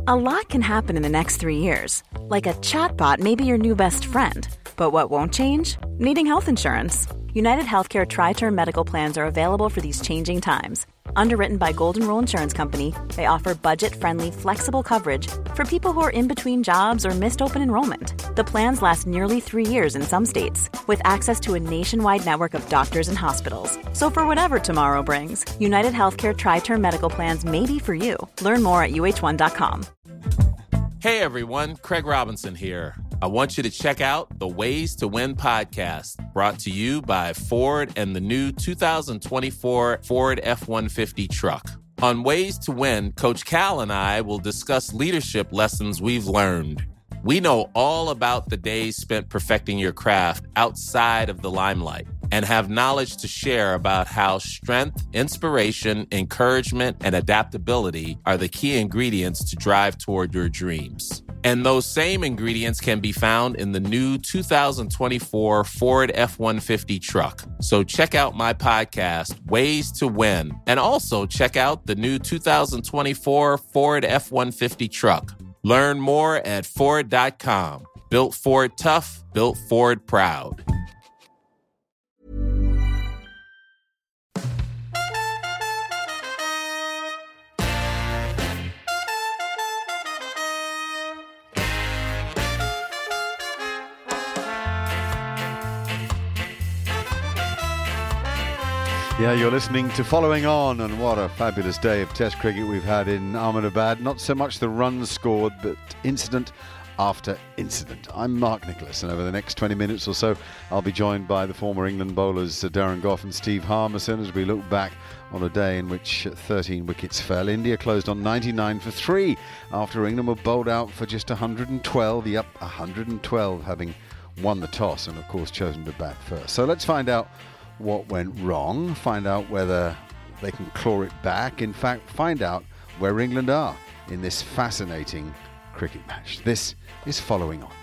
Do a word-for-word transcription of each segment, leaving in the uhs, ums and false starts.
A lot can happen in the next three years. Like a chatbot may be your new best friend. But what won't change? Needing health insurance. United Healthcare Tri-Term Medical Plans are available for these changing times. Underwritten by Golden Rule Insurance Company, they offer budget-friendly, flexible coverage for people who are in between jobs or missed open enrollment. The plans last nearly three years in some states, with access to a nationwide network of doctors and hospitals. So for whatever tomorrow brings, United Healthcare Tri-Term Medical Plans may be for you. Learn more at U H one dot com. Hey everyone, Craig Robinson here. I want you to check out the Ways to Win podcast, brought to you by Ford and the new two thousand twenty-four Ford F one fifty truck. On Ways to Win, Coach Cal and I will discuss leadership lessons we've learned. We know all about the days spent perfecting your craft outside of the limelight and have knowledge to share about how strength, inspiration, encouragement, and adaptability are the key ingredients to drive toward your dreams. And those same ingredients can be found in the new two thousand twenty-four Ford F one fifty truck. So check out my podcast, Ways to Win, and also check out the new two thousand twenty-four Ford F one fifty truck. Learn more at Ford dot com. Built Ford tough, built Ford proud. Yeah, you're listening to Following On, and what a fabulous day of Test cricket we've had in Ahmedabad. Not so much the runs scored, but incident after incident. I'm Mark Nicholas, and over the next twenty minutes or so, I'll be joined by the former England bowlers Darren Gough and Steve Harmison as we look back on a day in which thirteen wickets fell. India closed on ninety-nine for three after England were bowled out for just one hundred twelve. Yep, one hundred twelve, having won the toss and, of course, chosen to bat first. So let's find out what went wrong, find out whether they can claw it back, in fact find out where England are in this fascinating cricket match. This is Following On.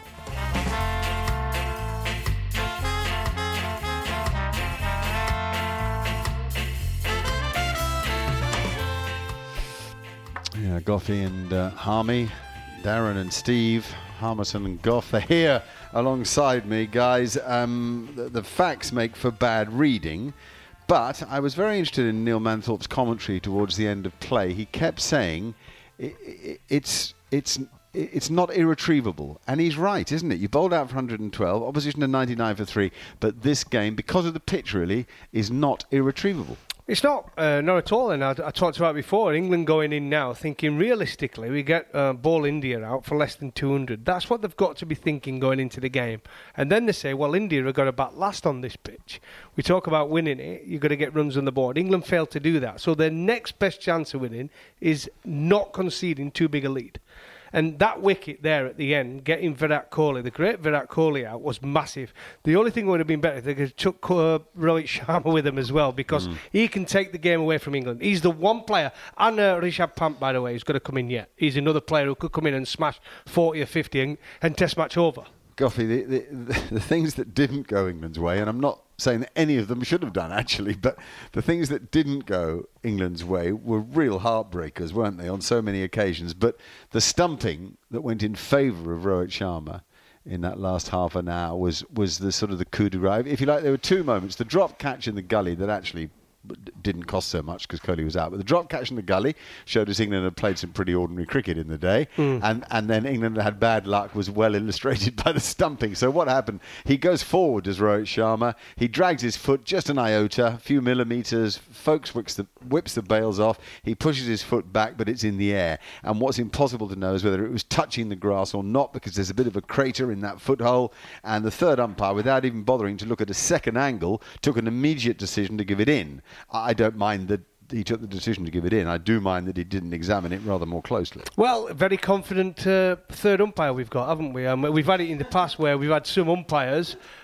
Yeah, Goughy and uh, Harmy, Darren and Steve, Harmison and Gough, they're here alongside me, guys. Um, the, the facts make for bad reading, but I was very interested in Neil Manthorpe's commentary towards the end of play. He kept saying it, it, it's it's it's not irretrievable, and he's right, isn't it? You bowled out for one hundred twelve, opposition to ninety-nine for three, but this game, because of the pitch, really, is not irretrievable. It's not, uh, not at all, and I, I talked about it before. England going in now thinking realistically we get uh, ball India out for less than two hundred. That's what they've got to be thinking going into the game. And then they say, well, India have got to bat last on this pitch. We talk about winning it, you've got to get runs on the board. England failed to do that. So their next best chance of winning is not conceding too big a lead. And that wicket there at the end, getting Virat Kohli, the great Virat Kohli out, was massive. The only thing would have been better if they could have took uh, Rohit Sharma with them as well, because mm. he can take the game away from England. He's the one player, and uh, Rishabh Pant, by the way, who's going to come in yet. He's another player who could come in and smash forty or fifty and, and test match over. Goughy, the, the, the, the things that didn't go England's way, and I'm not saying that any of them should have done, actually, but the things that didn't go England's way were real heartbreakers, weren't they, on so many occasions? But the stumping that went in favour of Rohit Sharma in that last half an hour was, was the sort of the coup de grace. If you like, there were two moments. The drop catch in the gully that actually didn't cost so much because Kohli was out, but the drop catch in the gully showed us England had played some pretty ordinary cricket in the day, mm. and and then England had bad luck was well illustrated by the stumping. So what happened? He goes forward as Rohit Sharma, he drags his foot just an iota, a few millimetres, folks whips the, whips the bails off, he pushes his foot back, but it's in the air, and what's impossible to know is whether it was touching the grass or not, because there's a bit of a crater in that foothold, and the third umpire, without even bothering to look at a second angle, took an immediate decision to give it in. I don't mind that he took the decision to give it in. I do mind that he didn't examine it rather more closely. Well, very confident uh, third umpire we've got, haven't we? Um, we've had it in the past where we've had some umpires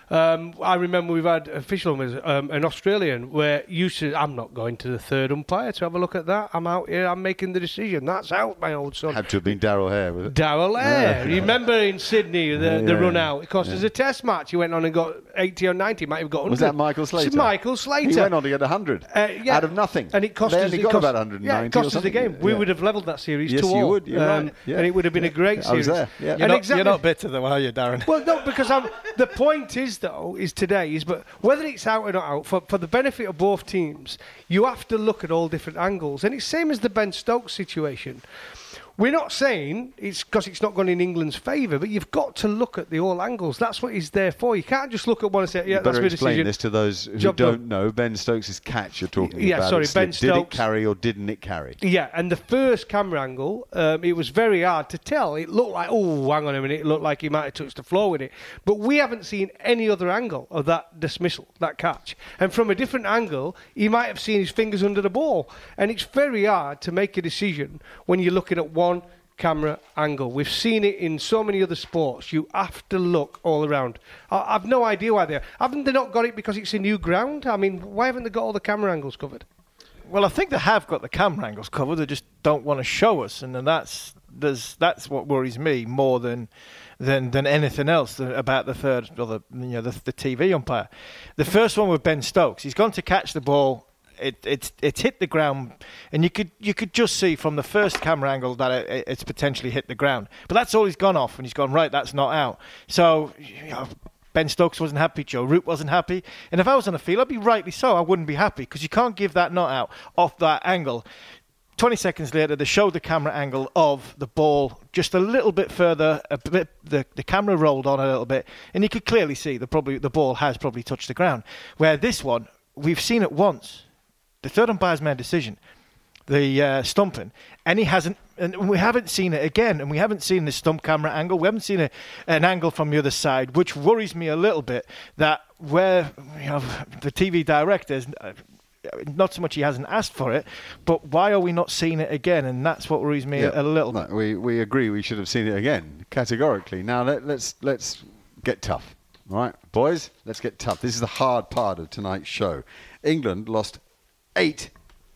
Um, I remember we've had official um, an Australian where you said, I'm not going to the third umpire to have a look at that. I'm out here, I'm making the decision. That's out, my old son. Had to have been Darryl Hare, was it? Darryl Hare. Yeah. Remember in Sydney, the, yeah, the run yeah. out? Of course, yeah. there's a test match. He went on and got eighty or ninety, might have got one hundred. Was that Michael Slater? It's Michael Slater. He went on to get one hundred uh, yeah. out of nothing. And it cost they us... only it got cost, about one hundred ninety yeah, it cost or us the something. game. We yeah. would have levelled that series yes, to all. you would. You're um, right. Yeah. And it would have been yeah. a great I was series. there. Yeah. You're, and not, exactly, you're not bitter though, are you, Darren? Well, no, because I'm, the point is, though, is today, is but whether it's out or not out, for, for the benefit of both teams, you have to look at all different angles. And it's same as the Ben Stokes situation. We're not saying it's because it's not gone in England's favour, but you've got to look at the all angles. That's what he's there for. You can't just look at one and say, yeah, you that's better my explain decision. this to those who Job don't done. know. Ben Stokes' catch you're talking Yeah, about. sorry, It Ben slipped. Did it Stokes- carry or didn't it carry? Yeah, and the first camera angle, um, it was very hard to tell. It looked like, oh, hang on a minute, it looked like he might have touched the floor with it. But we haven't seen any other angle of that dismissal, that catch. And from a different angle, he might have seen his fingers under the ball. And it's very hard to make a decision when you're looking at one camera angle. We've seen it in so many other sports. You have to look all around. I, I've no idea why they're... Haven't they not got it because it's a new ground? I mean, why haven't they got all the camera angles covered? Well, I think they have got the camera angles covered. They just don't want to show us, and then that's there's that's what worries me more than than than anything else about the third or the you know the, the T V umpire. The first one with Ben Stokes, he's gone to catch the ball. It it's it's hit the ground, and you could you could just see from the first camera angle that it, it's potentially hit the ground. But that's all he's gone off, and he's gone right. That's not out. So. You know, Ben Stokes wasn't happy, Joe Root wasn't happy. And if I was on the field, I'd be rightly so. I wouldn't be happy because you can't give that not out off that angle. twenty seconds later, they showed the camera angle of the ball just a little bit further. A bit, the, the camera rolled on a little bit, and you could clearly see the, probably, the ball has probably touched the ground. Where this one, we've seen it once. The third umpire's made a decision. The uh, stumping, and he hasn't, and we haven't seen it again, and we haven't seen the stump camera angle. We haven't seen a, an angle from the other side, which worries me a little bit. That where you know the T V director is, uh, not so much he hasn't asked for it, but why are we not seeing it again? And that's what worries me yeah. a, a little no, bit. We we agree we should have seen it again categorically. Now let, let's let's get tough, all right, boys. Let's get tough. This is the hard part of tonight's show. England lost eight.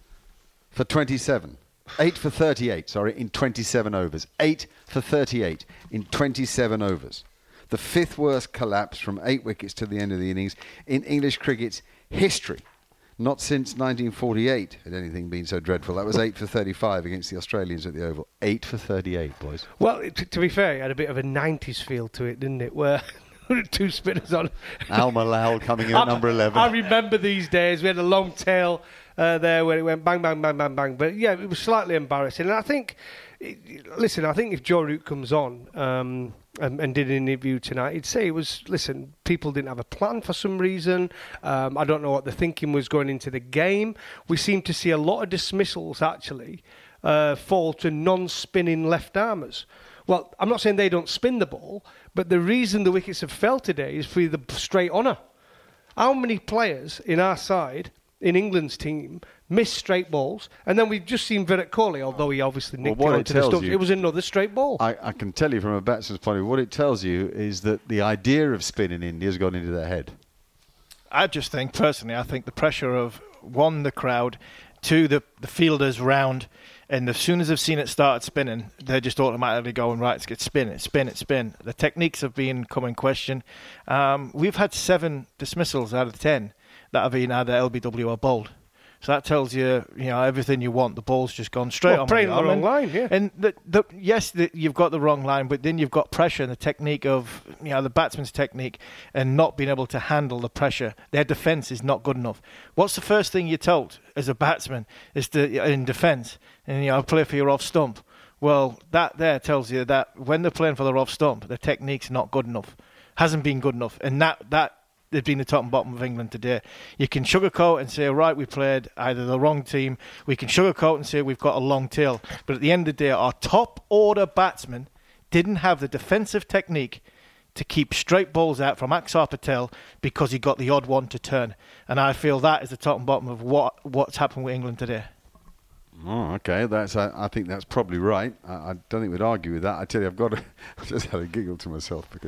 For twenty-seven. eight for thirty-eight, sorry, in twenty-seven overs. eight for thirty-eight in twenty-seven overs. The fifth worst collapse from eight wickets to the end of the innings in English cricket's history. Not since nineteen forty-eight had anything been so dreadful. That was eight for thirty-five against the Australians at the Oval. eight for thirty-eight, boys. Well, t- to be fair, it had a bit of a nineties feel to it, didn't it? Where two spinners on. Al Malal coming in at number eleven. I remember these days. We had a long tail uh, there where it went bang, bang, bang, bang, bang. But yeah, it was slightly embarrassing. And I think, listen, I think if Joe Root comes on um, and, and did an interview tonight, he'd say it was, listen, people didn't have a plan for some reason. Um, I don't know what the thinking was going into the game. We seem to see a lot of dismissals, actually, uh, fall to non-spinning left-armers. Well, I'm not saying they don't spin the ball, but the reason the wickets have fell today is for the straight honour. How many players in our side, in England's team, miss straight balls? And then we've just seen Virat Kohli, although he obviously nicked Well, it what onto it the tells stumps. you- It was another straight ball. I, I can tell you from a batsman's point of view, what it tells you is that the idea of spin in India has gone into their head. I just think, personally, I think the pressure of, one, the crowd, two, the, the fielders round, and as soon as they've seen it start spinning, they're just automatically going, right, let's get spin it, spin it, spin. The techniques have been come in question. Um, we've had seven dismissals out of ten that have been either L B W or bowled. So that tells you, you know, everything you want. The ball's just gone straight Well, on. playing the the arm. wrong And- line, yeah. And the, the, yes, the, you've got the wrong line, but then you've got pressure and the technique of, you know, the batsman's technique and not being able to handle the pressure. Their defence is not good enough. What's the first thing you're told as a batsman is to, in defence, and you know, play for your off stump? Well, that there tells you that when they're playing for their off stump, the technique's not good enough, hasn't been good enough, and that that. They've been the top and bottom of England today. You can sugarcoat and say, right, we played either the wrong team. We can sugarcoat and say we've got a long tail. But at the end of the day, our top order batsmen didn't have the defensive technique to keep straight balls out from Axar Patel because he got the odd one to turn. And I feel that is the top and bottom of what what's happened with England today. Oh, okay. That's. I, I think that's probably right. I, I don't think we'd argue with that. I tell you, I've got. To, I just had a giggle to myself because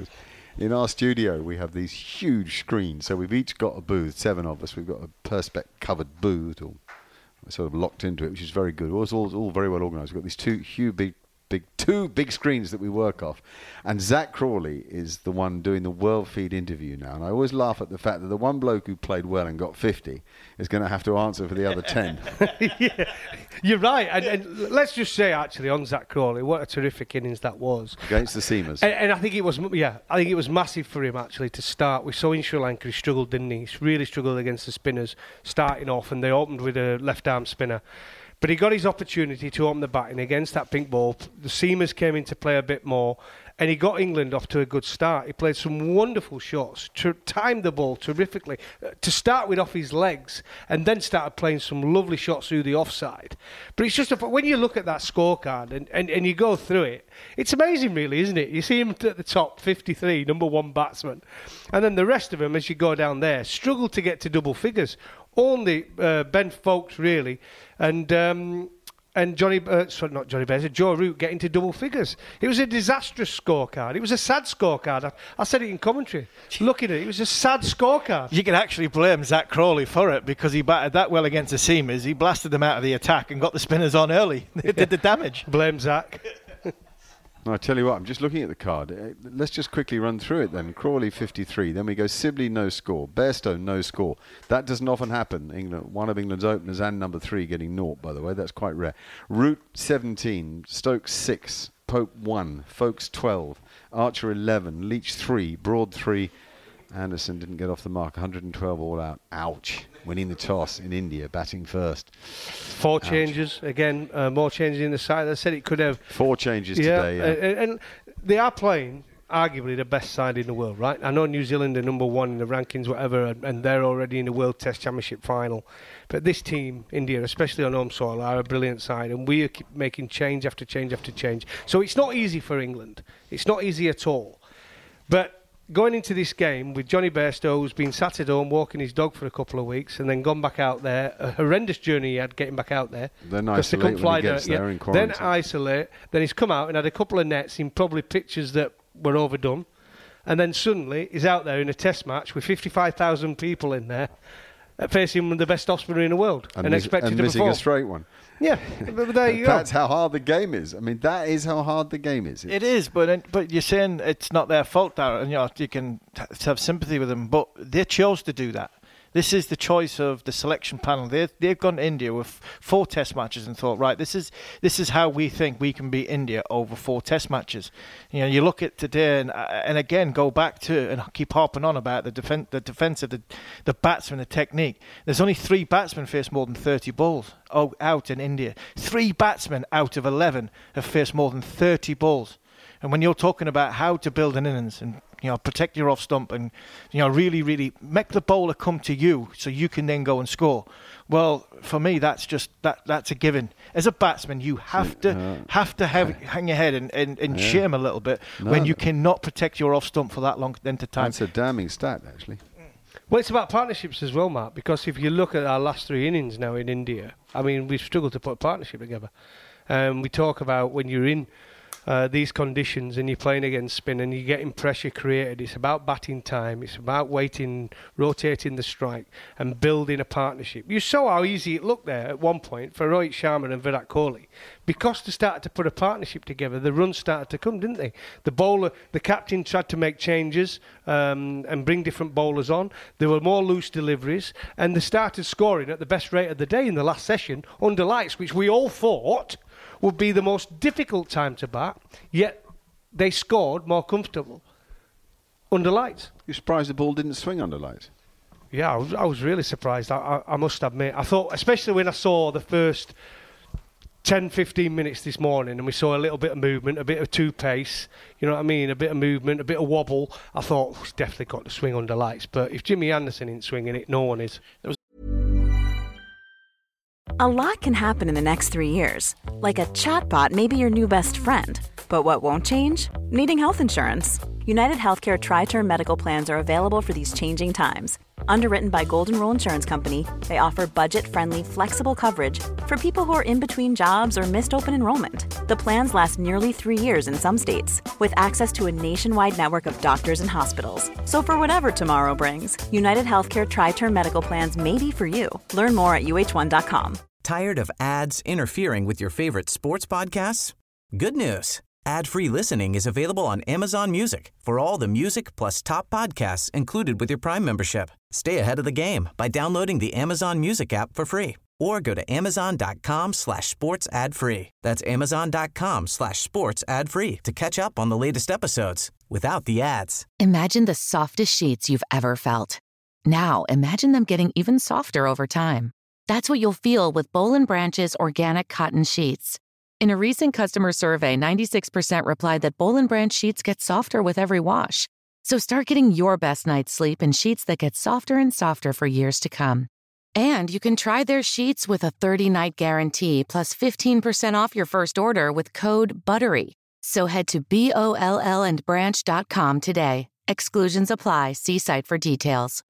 in our studio, we have these huge screens. So we've each got a booth, seven of us. We've got a Perspex covered booth, or we're sort of locked into it, which is very good. It's all, all very well organised. We've got these two huge, big, big, two big screens that we work off. And Zach Crawley is the one doing the World Feed interview now. And I always laugh at the fact that the one bloke who played well and got fifty is going to have to answer for the other ten. Yeah, you're right. And, and let's just say, actually, on Zach Crawley, what a terrific innings that was Against the Seamers. And, and I think it was, yeah, I think it was massive for him actually to start. We saw in Sri Lanka he struggled, didn't he? He really struggled against the spinners starting off, and they opened with a left-arm spinner. But he got his opportunity to open the batting against that pink ball. The seamers came into play a bit more, and he got England off to a good start. He played some wonderful shots, to timed the ball terrifically, uh, to start with off his legs, and then started playing some lovely shots through the offside. But it's just, a, when you look at that scorecard and, and, and you go through it, it's amazing really, isn't it? You see him at the top, fifty-three, number one batsman. And then the rest of them, as you go down there, struggle to get to double figures. Only uh, Ben Foakes, really, and um, and Johnny, uh, sorry, not Johnny Bairstow, Joe Root getting to double figures. It was a disastrous scorecard. It was a sad scorecard. I, I said it in commentary. Looking at it, it was a sad scorecard. You can actually blame Zach Crawley for it because he batted that well against the seamers. He blasted them out of the attack and got the spinners on early. They did the damage. Blame Zach. No, I tell you what, I'm just looking at the card. Uh, Let's just quickly run through it then. Crawley, fifty-three. Then we go Sibley, no score. Bairstow, no score. That doesn't often happen. England, one of England's openers and number three getting naught, by the way. That's quite rare. Root, seventeen. Stokes, six. Pope, one. Foakes, twelve. Archer, eleven. Leach, three. Broad, three. Anderson didn't get off the mark. one hundred twelve all out. Ouch. Winning the toss in India, batting first. Four Ouch. changes. Again, uh, more changes in the side. I said it could have... Four changes yeah, today, yeah. And, and they are playing arguably the best side in the world, right? I know New Zealand are number one in the rankings, whatever, and, and they're already in the World Test Championship final. But this team, India, especially on home soil, are a brilliant side, and we are keep making change after change after change. So it's not easy for England. It's not easy at all. But going into this game with Johnny Bairstow, who's been sat at home walking his dog for a couple of weeks and then gone back out there, a horrendous journey he had getting back out there. Then isolate when he gets there in quarantine. Then isolate, then he's come out and had a couple of nets in probably pitches that were overdone, and then suddenly he's out there in a test match with fifty-five thousand people in there facing the best off spinner in the world and, and miss, expected and to missing perform. a straight one. Yeah, but there you go. That's how hard the game is. I mean, that is how hard the game is. It's it is, but but you're saying it's not their fault, Darren, and you know, you can have sympathy with them, but they chose to do that. This is the choice of the selection panel. They they've gone to India with four test matches and thought, right, this is this is how we think we can beat India over four test matches. You know, you look at today and and again go back to and keep harping on about the defense, the defense of the the batsman, the technique. There's only three batsmen faced more than thirty balls out in India. Three batsmen out of eleven have faced more than thirty balls. And when you're talking about how to build an innings and, you know, protect your off stump and, you know, really, really make the bowler come to you so you can then go and score. Well, for me, that's just that that's a given. As a batsman, you have to uh, have to have hang your head and, and, and yeah. shame a little bit no, when you cannot protect your off stump for that long length of time. That's a damning stat, actually. Well, it's about partnerships as well, Mark, because if you look at our last three innings now in India, I mean, we've struggled to put a partnership together. Um, we talk about when you're in Uh, these conditions and you're playing against spin and you're getting pressure created. It's about batting time. It's about waiting, rotating the strike and building a partnership. You saw how easy it looked there at one point for Rohit Sharma and Virat Kohli. Because they started to put a partnership together, the runs started to come, didn't they? The bowler, the captain tried to make changes um, and bring different bowlers on. There were more loose deliveries and they started scoring at the best rate of the day in the last session under lights, which we all thought would be the most difficult time to bat, yet they scored more comfortable under lights. You're surprised the ball didn't swing under lights? Yeah, I was, I was really surprised, I, I, I must admit. I thought, especially when I saw the first ten, fifteen minutes this morning and we saw a little bit of movement, a bit of two-pace, you know what I mean, a bit of movement, a bit of wobble, I thought, oh, it's definitely got to swing under lights. But if Jimmy Anderson isn't swinging it, no one is. A lot can happen in the next three years. Like a chatbot may be your new best friend. But what won't change? Needing health insurance. United Healthcare Tri-Term Medical Plans are available for these changing times. Underwritten by Golden Rule Insurance Company, they offer budget-friendly, flexible coverage for people who are in between jobs or missed open enrollment. The plans last nearly three years in some states, with access to a nationwide network of doctors and hospitals. So for whatever tomorrow brings, United Healthcare Tri-Term Medical Plans may be for you. Learn more at U H one dot com. Tired of ads interfering with your favorite sports podcasts? Good news. Ad-free listening is available on Amazon Music for all the music plus top podcasts included with your Prime membership. Stay ahead of the game by downloading the Amazon Music app for free or go to amazon.com slash sports ad free. That's amazon.com slash sports ad free to catch up on the latest episodes without the ads. Imagine the softest sheets you've ever felt. Now imagine them getting even softer over time. That's what you'll feel with Boll and Branch's organic cotton sheets. In a recent customer survey, ninety-six percent replied that Boll and Branch sheets get softer with every wash. So start getting your best night's sleep in sheets that get softer and softer for years to come. And you can try their sheets with a thirty-night guarantee plus fifteen percent off your first order with code BUTTERY. So head to B O L L and branch dot com today. Exclusions apply. See site for details.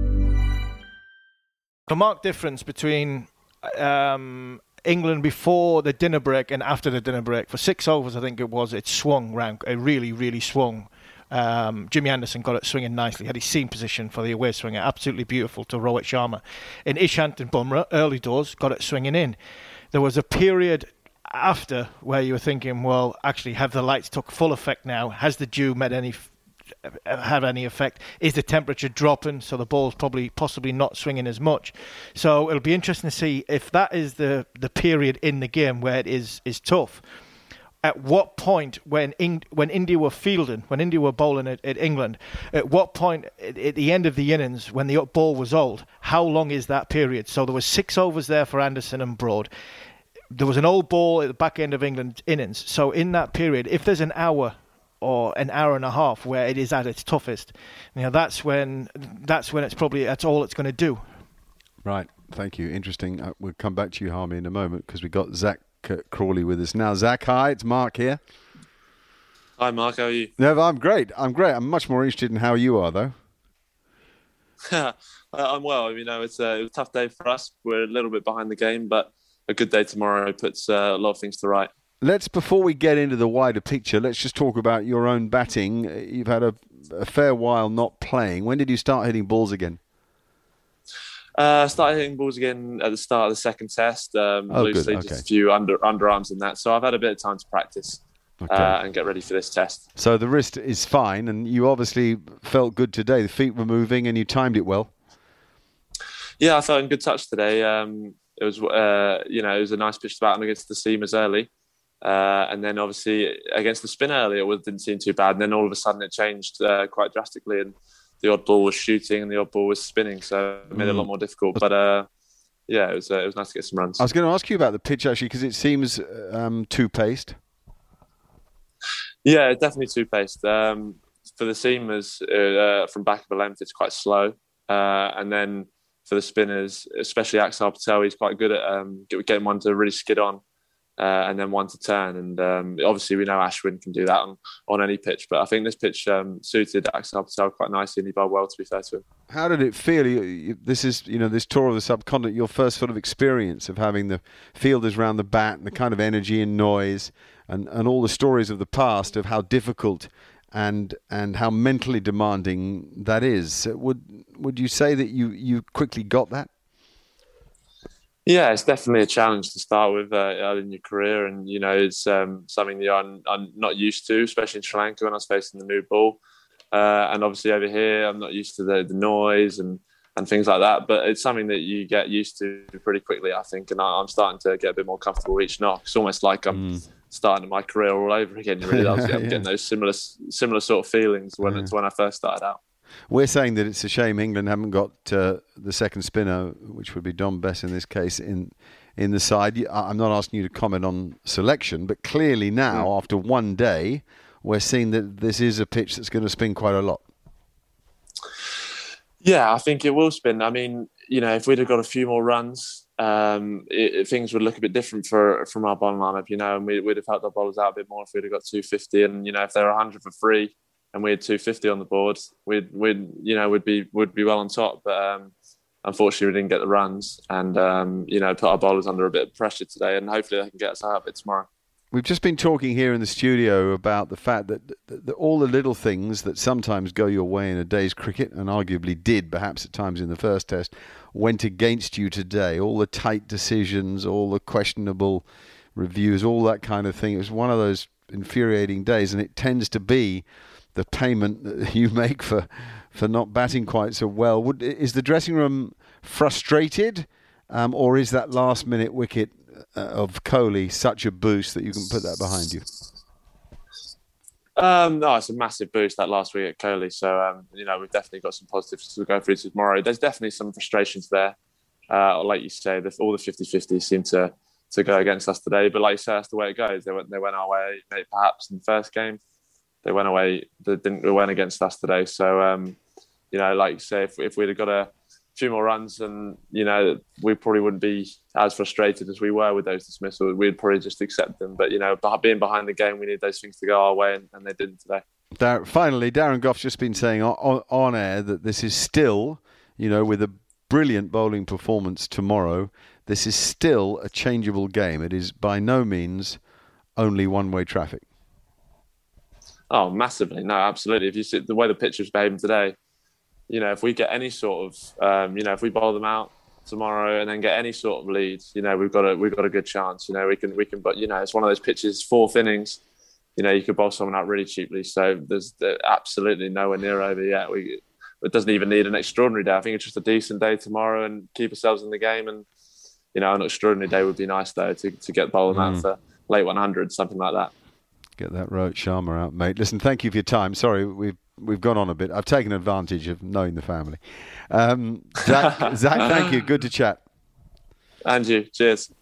The marked difference between um, England before the dinner break and after the dinner break. For six overs, I think it was, it swung round. It really, really swung. Um, Jimmy Anderson got it swinging nicely. Had his seam position for the away swinger. Absolutely beautiful to Rohit Sharma. And Ishant and Bumrah, early doors, got it swinging in. There was a period after where you were thinking, well, actually, have the lights took full effect now? Has the dew made any have any effect? Is the temperature dropping, so the ball's probably possibly not swinging as much? So it'll be interesting to see if that is the the period in the game where it is is tough. At what point, when Eng- when India were fielding, when India were bowling at, at England, at what point at, at the end of the innings, when the ball was old, how long is that period? So there was six overs there for Anderson and Broad. There was an old ball at the back end of England's innings. So in that period, if there's an hour or an hour and a half where it is at its toughest, you know, that's when that's when it's probably that's all it's going to do. Right. Thank you. Interesting. Uh, we'll come back to you, Harmy, in a moment because we've got Zach Crawley with us now. Zach, hi. It's Mark here. Hi, Mark. How are you? No, I'm great. I'm great. I'm much more interested in how you are, though. I'm well. You know, it's a, it was a tough day for us. We're a little bit behind the game, but a good day tomorrow puts uh, a lot of things to right. Let's, before we get into the wider picture, let's just talk about your own batting. You've had a, a fair while not playing. When did you start hitting balls again? Uh, started hitting balls again at the start of the second test. Um, oh, loosely, good. Okay. Just a few under underarms and that. So I've had a bit of time to practice okay. uh, and get ready for this test. So the wrist is fine, and you obviously felt good today. The feet were moving, and you timed it well. Yeah, I felt in good touch today. Um, it was, uh, you know, it was a nice pitch to bat on against the seamers early. Uh, and then obviously against the spin early, it didn't seem too bad. And then all of a sudden it changed uh, quite drastically, and the odd ball was shooting and the odd ball was spinning, so it made it a lot more difficult. But uh, yeah, it was uh, it was nice to get some runs. I was going to ask you about the pitch actually, because it seems um, two-paced. Yeah, definitely two-paced. Um, for the seamers, uh, from back of the length, it's quite slow, uh, and then for the spinners, especially Axar Patel, he's quite good at um, getting one to really skid on. Uh, and then one to turn, and um, obviously we know Ashwin can do that on, on any pitch. But I think this pitch um, suited Axar Patel quite nicely, and he bowled well. To be fair to him. How did it feel? You, you, this is, you know, this tour of the subcontinent. Your first sort of experience of having the fielders round the bat and the kind of energy and noise, and, and all the stories of the past of how difficult and and how mentally demanding that is. Would would you say that you you quickly got that? Yeah, it's definitely a challenge to start with uh, in your career, and you know it's um, something that I'm, I'm not used to, especially in Sri Lanka when I was facing the new ball, uh, and obviously over here I'm not used to the, the noise and, and things like that. But it's something that you get used to pretty quickly, I think, and I'm starting to get a bit more comfortable each knock. It's almost like I'm mm. starting my career all over again. Really, I was yeah. getting those similar similar sort of feelings when yeah. when I first started out. We're saying that it's a shame England haven't got uh, the second spinner, which would be Dom Bess in this case, in in the side. I'm not asking you to comment on selection, but clearly now, mm. after one day, we're seeing that this is a pitch that's going to spin quite a lot. Yeah, I think it will spin. I mean, you know, if we'd have got a few more runs, um, it, it, things would look a bit different for from our bowling lineup, you know, and we, we'd have helped our bowlers out a bit more if we'd have got two fifty, and, you know, if they're one hundred for free, and we had two fifty on the board, we'd we'd you know would be would be well on top. But um, unfortunately, we didn't get the runs, and um, you know put our bowlers under a bit of pressure today, and hopefully they can get us out of it tomorrow. We've just been talking here in the studio about the fact that, that, that all the little things that sometimes go your way in a day's cricket, and arguably did perhaps at times in the first test, went against you today. All the tight decisions, all the questionable reviews, all that kind of thing. It was one of those infuriating days, and it tends to be the payment that you make for for not batting quite so well. Would, is the dressing room frustrated, um, or is that last minute wicket uh, of Kohli such a boost that you can put that behind you? Um, no, it's a massive boost, that last week at Kohli. So, um, you know, we've definitely got some positives to go through to tomorrow. There's definitely some frustrations there. Uh, like you say, the, all the fifty-fifties seem to, to go against us today. But like you say, that's the way it goes. They went, they went our way, maybe perhaps in the first game. They went away, they didn't they went against us today. So, um, you know, like you say, if, if we'd have got a few more runs, and, you know, we probably wouldn't be as frustrated as we were with those dismissals. We'd probably just accept them. But, you know, being behind the game, we need those things to go our way, and, and they didn't today. Dar- finally, Darren Goff's just been saying on, on air that this is still, you know, with a brilliant bowling performance tomorrow, this is still a changeable game. It is by no means only one-way traffic. Oh, massively. No, absolutely. If you see the way the pitch was behaving today, you know, if we get any sort of, um, you know, if we bowl them out tomorrow and then get any sort of lead, you know, we've got a we've got a good chance. You know, we can we can, but you know, it's one of those pitches, fourth innings. You know, you could bowl someone out really cheaply. So there's absolutely nowhere near over yet. We it doesn't even need an extraordinary day. I think it's just a decent day tomorrow and keep ourselves in the game. And you know, an extraordinary day would be nice though to to get bowling mm. out for late one hundred, something like that. Get that Rohit Sharma out, mate. Listen, thank you for your time. Sorry, we've we've gone on a bit. I've taken advantage of knowing the family. Um, Zach, Zach, thank you. Good to chat. And you. Cheers.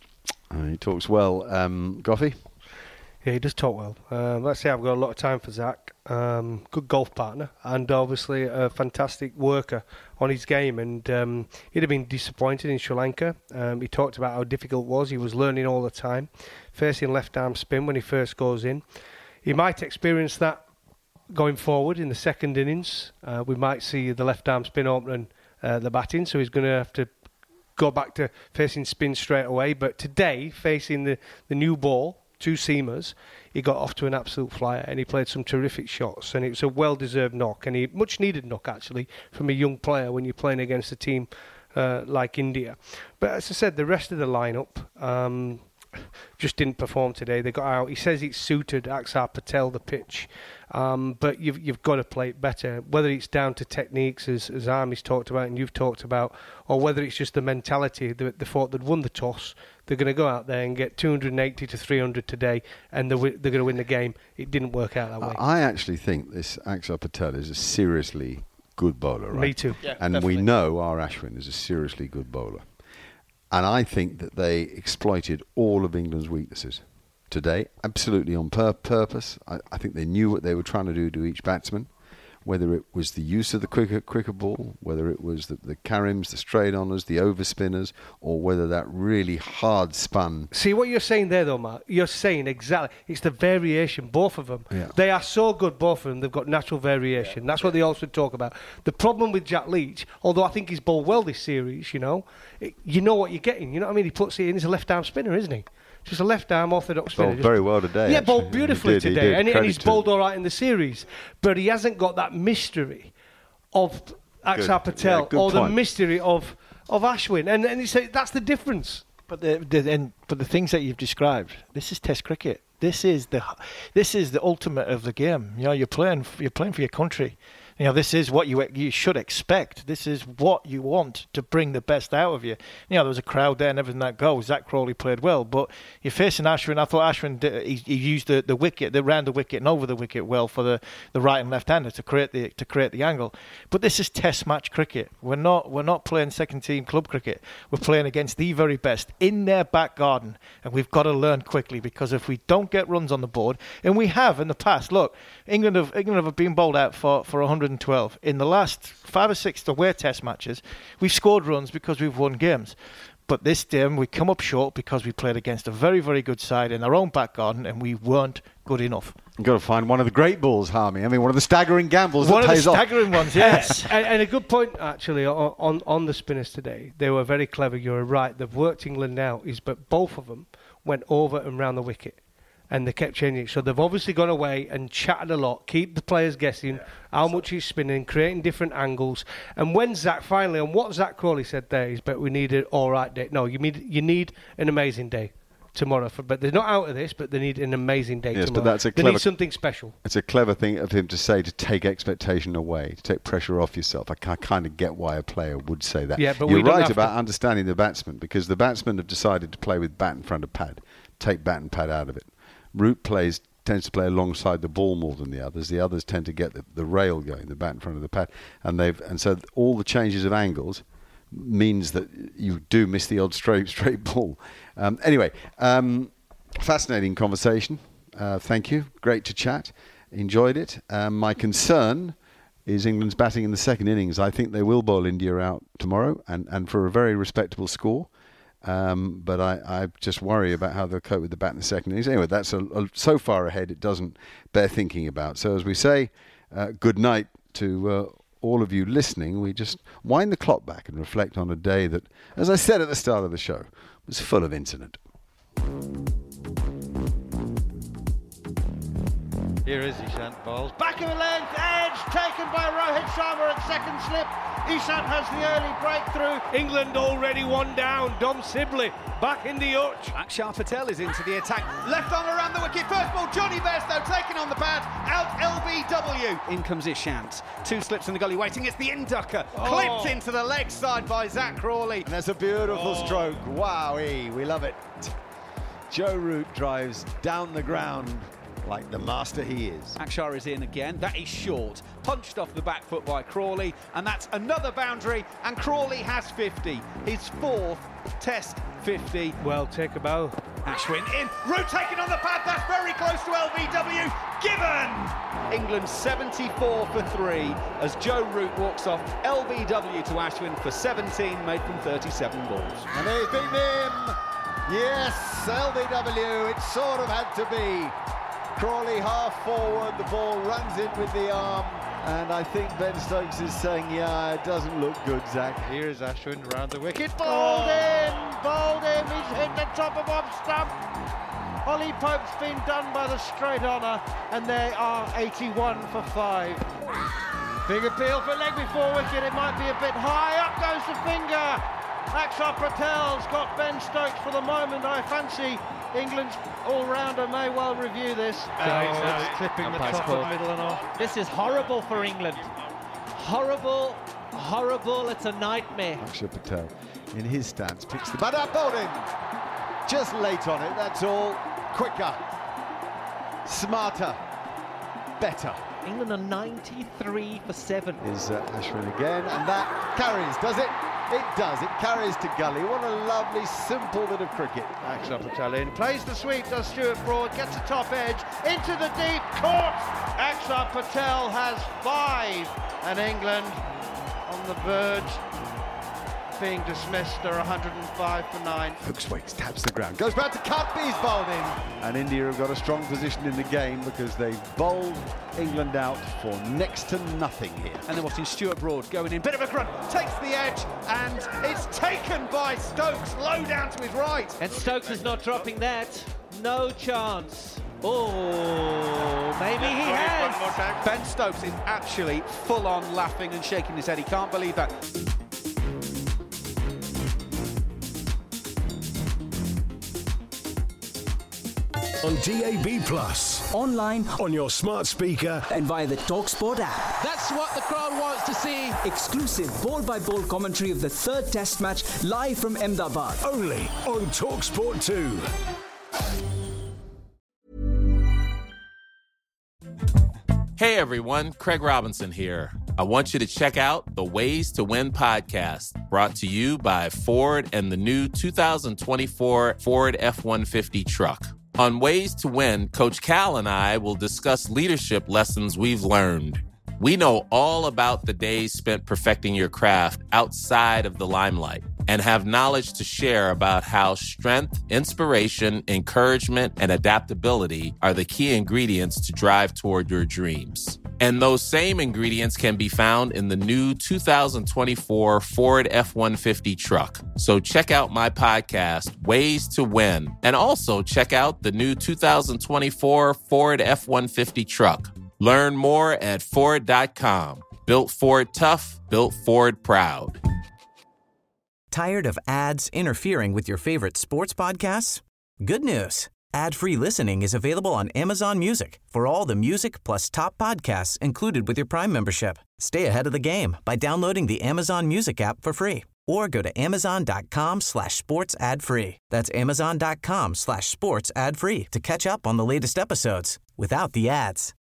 Uh, he talks well. Um, Goffy? Yeah, he does talk well. Um, let's say I've got a lot of time for Zach. Um, good golf partner, and obviously a fantastic worker on his game. And um, he'd have been disappointed in Sri Lanka. Um, he talked about how difficult it was. He was learning all the time, facing left arm spin when he first goes in. He might experience that going forward in the second innings. Uh, we might see the left arm spin opening uh, the batting, so he's going to have to go back to facing spin straight away. But today, facing the, the new ball, two seamers, he got off to an absolute flyer, and he played some terrific shots, and it was a well-deserved knock, and he much needed knock actually from a young player when you're playing against a team uh, like India. But as I said, the rest of the lineup um, just didn't perform today. They got out. He says it suited Axar Patel, the pitch, um, but you've you've got to play it better. Whether it's down to techniques, as as Army's talked about and you've talked about, or whether it's just the mentality. They, they thought they'd won the toss. They're going to go out there and get two hundred eighty to three hundred today, and they're, they're going to win the game. It didn't work out that way. I actually think this Axar Patel is a seriously good bowler, right? Me too. Yeah, and definitely. we know our Ashwin is a seriously good bowler. And I think that they exploited all of England's weaknesses today, absolutely on pur- purpose. I, I think they knew what they were trying to do to each batsman, whether it was the use of the quicker, quicker ball, whether it was the, the Karims, the straight-oners, the overspinners, or whether that really hard-spun... See, what you're saying there, though, Mark, you're saying exactly, it's the variation, both of them. Yeah. They are so good, both of them, they've got natural variation. Yeah. That's what they also talk about. The problem with Jack Leach, although I think he's bowled well this series, you know, it, you know what you're getting, you know what I mean? He puts it in, he's a left-arm spinner, isn't he? Just a left-arm orthodox spinner. Bowled very well today. Yeah, actually. bowled beautifully he did, today. He did. And, and he's to bowled him. all right in the series. But he hasn't got that mystery of Axar Patel Yeah, or point. the mystery of, of Ashwin. And, and he said that's the difference. But the, the and, but the things that you've described, this is Test cricket. This is the this is the ultimate of the game. You know, you're playing you're playing for your country. You know, this is what you you should expect. This is what you want to bring the best out of you. You know, there was a crowd there and everything that goes. Zach Crawley played well, but you're facing Ashwin. I thought Ashwin did, he, he used the, the wicket, the round the wicket and over the wicket well for the, the right and left hander to create the to create the angle. But this is Test match cricket. We're not we're not playing second team club cricket. We're playing against the very best in their back garden, and we've got to learn quickly, because if we don't get runs on the board, and we have in the past, look, England have England have been bowled out for for one hundred twelve. In the last five or six away Test matches, we've scored runs because we've won games. But this game, we come up short because we played against a very, very good side in their own back garden, and we weren't good enough. You've got to find one of the great balls, Harmy. I mean, one of the staggering gambles one that pays One off. of the staggering ones, yes. and, and a good point, actually, on, on, on the spinners today. They were very clever. You're right. They've worked England out, is but both of them went over and round the wicket. And they kept changing it. So they've obviously gone away and chatted a lot, keep the players guessing yeah. how much he's spinning, creating different angles. And when Zach finally, and what Zach Crawley said there is, but we need an all right day. No, you need you need an amazing day tomorrow. For, but they're not out of this, but they need an amazing day yes, tomorrow. But that's a they clever, need something special. It's a clever thing of him to say, to take expectation away, to take pressure off yourself. I, I kind of get why a player would say that. Yeah, but You're we don't right have about to. understanding the batsman, because the batsmen have decided to play with bat in front of pad, take bat and pad out of it. Root plays tends to play alongside the ball more than the others. The others tend to get the, the rail going, the bat in front of the pad, and they've and so all the changes of angles means that you do miss the odd straight straight ball. Um, anyway, um, fascinating conversation. Uh, thank you. Great to chat. Enjoyed it. Um, my concern is England's batting in the second innings. I think they will bowl India out tomorrow, and, and for a very respectable score. Um, but I, I just worry about how they'll cope with the bat in the second innings. Anyway, that's a, a, so far ahead it doesn't bear thinking about. So as we say, uh, good night to uh, all of you listening. We just wind the clock back and reflect on a day that, as I said at the start of the show, was full of incident. Here is Ishant bowls. Back of the length, edge, taken by Rohit Sharma at second slip. Ishant has the early breakthrough. England already one down. Dom Sibley back in the hutch. Akshar Patel is into the attack. Left arm around the wicket. First ball, Johnny Bairstow taken on the pad. Out L B W. In comes Ishant. Two slips in the gully waiting. It's the inducker. Oh. Clipped into the leg side by Zach Crawley. And that's a beautiful oh. stroke. Wowee, we love it. Joe Root drives down the ground like the master he is. Akshar is in again. That is short. Punched off the back foot by Crawley, and that's another boundary, and Crawley has fifty. His fourth Test fifty. Well, take a bow. Ashwin in. Root taken on the pad. That's very close to L B W. Given! England seventy-four for three as Joe Root walks off L B W to Ashwin for seventeen made from thirty-seven balls. And he's beaten him. Yes, L B W. It sort of had to be. Crawley half forward, the ball runs in with the arm, and I think Ben Stokes is saying, yeah, it doesn't look good, Zach. Here's Ashwin round the wicket, bowled oh. in, bowled in, he's hit the top of off stump. Ollie Pope's been done by the straight honour, and they are eighty-one for five. Big appeal for leg before wicket, it might be a bit high, up goes the finger. Akshar Patel's got Ben Stokes for the moment. I fancy England's all-rounder may well review this. Oh, oh, it's clipping the top of middle and off. This is horrible for England. Horrible, horrible. It's a nightmare. Akshar Patel, in his stance, picks the bat up, bowled in. Just late on it, that's all. Quicker, smarter, better. England are ninety-three for seven. Is uh, Ashwin again, and that carries, does it? It does, it carries to gully. What a lovely, simple bit of cricket. Akshar Patel in, plays the sweep, does Stuart Broad, gets a top edge, into the deep, caught! Akshar Patel has five, and England on the verge being dismissed. They're one hundred five for nine. Hooks waits, taps the ground, goes back to Cutby's bowled in. And India have got a strong position in the game because they've bowled England out for next to nothing here. And they're watching Stuart Broad going in, bit of a grunt, takes the edge, and it's taken by Stokes, low down to his right. And Stokes is not dropping that. No chance. Oh, maybe he has. Ben Stokes is actually full on laughing and shaking his head. He can't believe that. On D A B plus, online, on your smart speaker, and via the TalkSport app. That's what the crowd wants to see. Exclusive ball-by-ball commentary of the third Test match live from Ahmedabad. Only on TalkSport two. Hey everyone, Craig Robinson here. I want you to check out the Ways to Win podcast, brought to you by Ford and the new two thousand twenty-four Ford F one fifty truck. On Ways to Win, Coach Cal and I will discuss leadership lessons we've learned. We know all about the days spent perfecting your craft outside of the limelight. and have knowledge to share about how strength, inspiration, encouragement, and adaptability are the key ingredients to drive toward your dreams. And those same ingredients can be found in the new two thousand twenty-four Ford F one fifty truck. So check out my podcast, Ways to Win, and also check out the new two thousand twenty-four Ford F one fifty truck. Learn more at Ford dot com. Built Ford tough, built Ford proud. Tired of ads interfering with your favorite sports podcasts? Good news. Ad-free listening is available on Amazon Music for all the music plus top podcasts included with your Prime membership. Stay ahead of the game by downloading the Amazon Music app for free or go to amazon.com slash sports ad free. That's amazon.com slash sports ad free to catch up on the latest episodes without the ads.